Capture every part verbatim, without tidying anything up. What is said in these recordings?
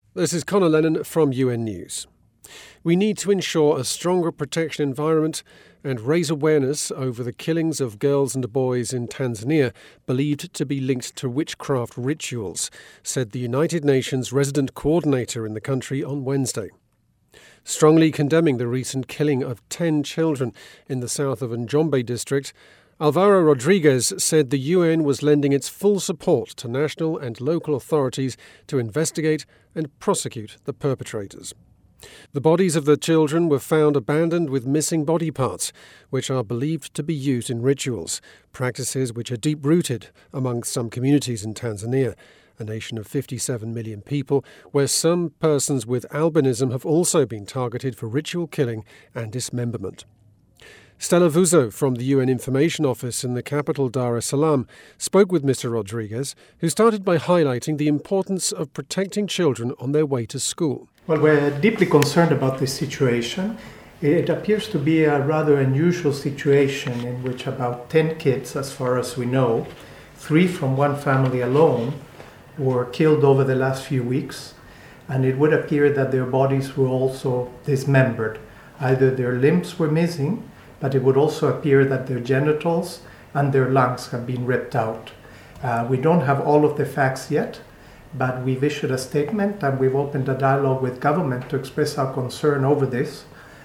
This is Conor Lennon from U N News. We need to ensure a stronger protection environment and raise awareness over the killings of girls and boys in Tanzania believed to be linked to witchcraft rituals, said the United Nations resident coordinator in the country on Wednesday. Strongly condemning the recent killing of ten children in the south of Njombe district, Alvaro Rodriguez said the U N was lending its full support to national and local authorities to investigate and prosecute the perpetrators. The bodies of the children were found abandoned with missing body parts, which are believed to be used in rituals, practices which are deep-rooted among some communities in Tanzania, a nation of fifty-seven million people, where some persons with albinism have also been targeted for ritual killing and dismemberment. Stella Vuzo from the U N Information Office in the capital Dar es Salaam spoke with Mister Rodriguez, who started by highlighting the importance of protecting children on their way to school. Well, we're deeply concerned about this situation. It appears to be a rather unusual situation in which about ten kids, as far as we know, three from one family alone, were killed over the last few weeks, and it would appear that their bodies were also dismembered. Either their limbs were missing, but it would also appear that their genitals and their lungs have been ripped out. Uh, we don't have all of the facts yet, but we've issued a statement and we've opened a dialogue with government to express our concern over this,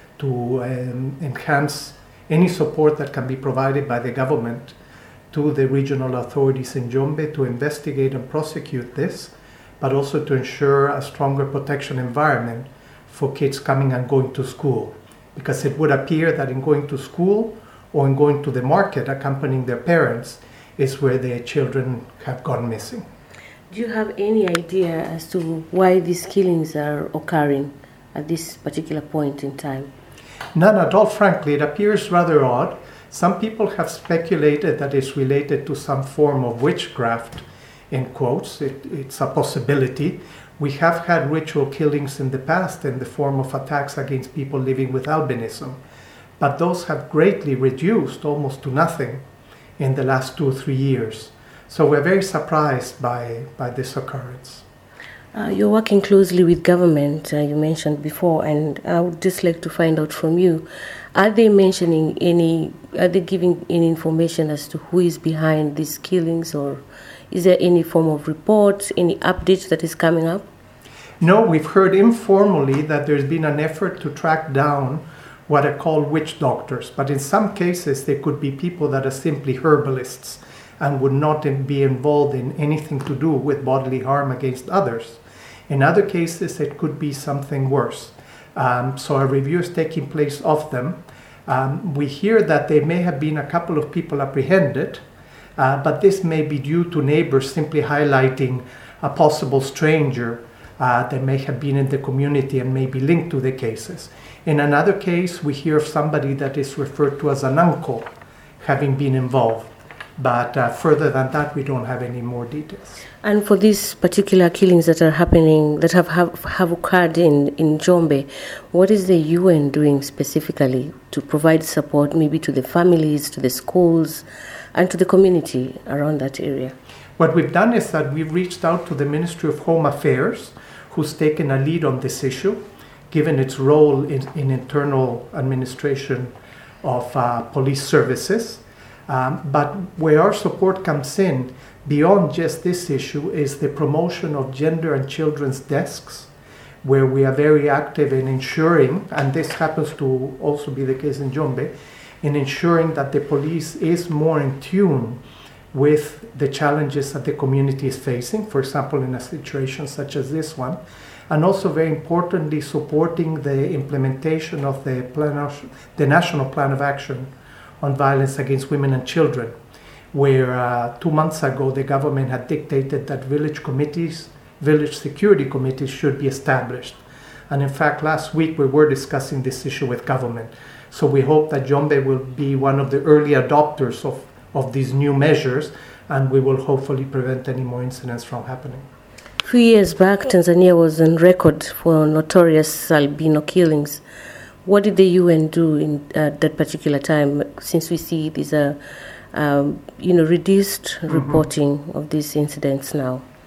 to um, enhance any support that can be provided by the government to the regional authorities in Njombe to investigate and prosecute this, but also to ensure a stronger protection environment for kids coming and going to school. Because it would appear that in going to school or in going to the market accompanying their parents is where their children have gone missing. Do you have any idea as to why these killings are occurring at this particular point in time? None at all, frankly. It appears rather odd. Some people have speculated that it's related to some form of witchcraft, in quotes. It, it's a possibility. We have had ritual killings in the past in the form of attacks against people living with albinism, but those have greatly reduced, almost to nothing, in the last two or three years. So we're very surprised by, by this occurrence. Uh, you're working closely with government, uh, you mentioned before, and I would just like to find out from you, are they mentioning any, are they giving any information as to who is behind these killings, or is there any form of report, any updates that is coming up? No, we've heard informally that there's been an effort to track down what are called witch doctors, but in some cases they could be people that are simply herbalists and would not be involved in anything to do with bodily harm against others. In other cases, it could be something worse. Um, so a review is taking place of them. Um, we hear that there may have been a couple of people apprehended, uh, but this may be due to neighbors simply highlighting a possible stranger uh, that may have been in the community and may be linked to the cases. In another case, we hear of somebody that is referred to as an uncle having been involved. But uh, further than that, we don't have any more details. And for these particular killings that are happening, that have, have, have occurred in, in Njombe, what is the U N doing specifically to provide support maybe to the families, to the schools, and to the community around that area? What we've done is that we've reached out to the Ministry of Home Affairs, who's taken a lead on this issue, given its role in, in internal administration of uh, police services. Um, but where our support comes in, beyond just this issue, is the promotion of gender and children's desks, where we are very active in ensuring, and this happens to also be the case in Njombe, in ensuring that the police is more in tune with the challenges that the community is facing, for example, in a situation such as this one, and also very importantly supporting the implementation of the, plan of, the National Plan of Action on Violence Against Women and Children, where uh, two months ago the government had dictated that village committees, village security committees should be established. And in fact, last week we were discussing this issue with government. So we hope that Njombe will be one of the early adopters of, of these new measures, and we will hopefully prevent any more incidents from happening. A few years back, Tanzania was on record for notorious albino killings. What did the U N do in uh, that particular time, since we see these uh, um, you know, reduced mm-hmm. reporting of these incidents now?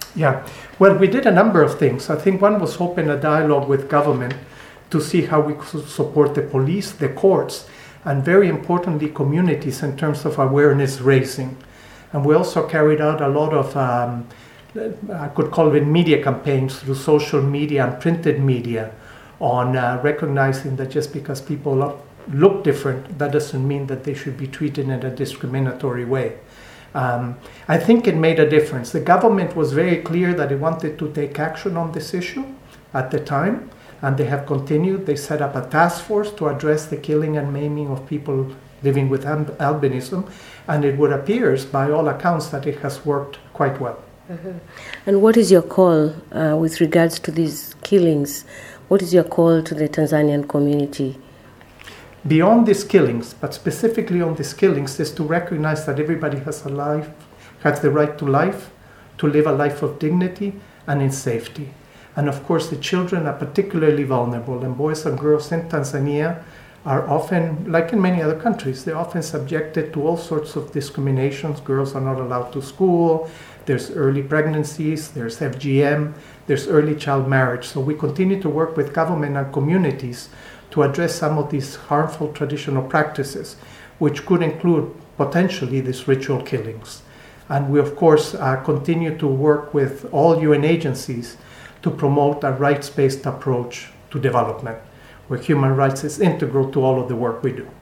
Yeah, well, we did a number of things. I think one was open a dialogue with government to see how we could support the police, the courts, and very importantly, communities in terms of awareness raising. And we also carried out a lot of, um, I could call it media campaigns through social media and printed media on uh, recognizing that just because people look different, that doesn't mean that they should be treated in a discriminatory way. Um, I think it made a difference. The government was very clear that it wanted to take action on this issue at the time, and they have continued. They set up a task force to address the killing and maiming of people living with albinism, and it would appear, by all accounts, that it has worked quite well. Mm-hmm. And what is your call uh, with regards to these killings? What is your call to the Tanzanian community? Beyond these killings, but specifically on these killings, is to recognize that everybody has a life, has the right to life, to live a life of dignity and in safety. And of course, the children are particularly vulnerable, and boys and girls in Tanzania are often, like in many other countries, they're often subjected to all sorts of discriminations. Girls are not allowed to school, there's early pregnancies, there's F G M, there's early child marriage. So we continue to work with government and communities to address some of these harmful traditional practices, which could include potentially these ritual killings. And we, of course, uh, continue to work with all U N agencies to promote a rights-based approach to development, where human rights is integral to all of the work we do.